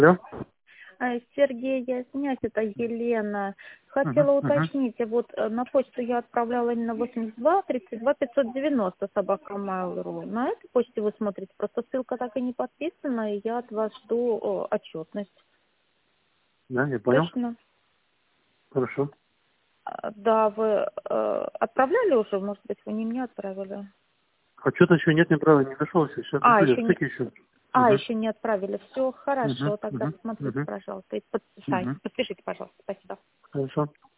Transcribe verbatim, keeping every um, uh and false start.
Алло? А, Сергей, я извиняюсь, это Елена. Хотела Угу, угу. уточнить, вот э, на почту я отправляла именно восемьдесят два тридцать два пятьсот девяносто собака mail.ru. На этой почте вы смотрите, просто ссылка так и не подписана, и я от вас жду о, отчетность. Да, я понял. Точно? Хорошо. А, Да, вы э, отправляли уже, может быть, вы не мне отправили? А что-то еще нет, неправда, не дошел еще. Сейчас А, приду, я еще в не, стыке еще. а, Угу. еще не отправили. Все Угу. хорошо, тогда Угу. посмотрите, Угу. пожалуйста, и подписайте. Угу. Подпишите, пожалуйста. Спасибо. Хорошо.